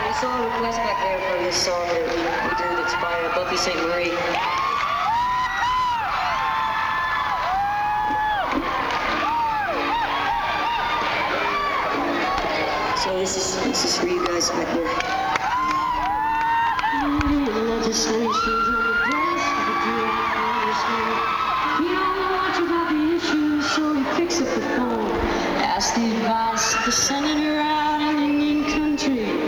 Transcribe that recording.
We saw a request back there for this song that we do that's by Buffy St. Marie. So this is for you guys back there. Legislation's on the place, but you don't understand. He don't want you got the issues, so he picks up the phone. Ask the advice of the senator out in Indian country.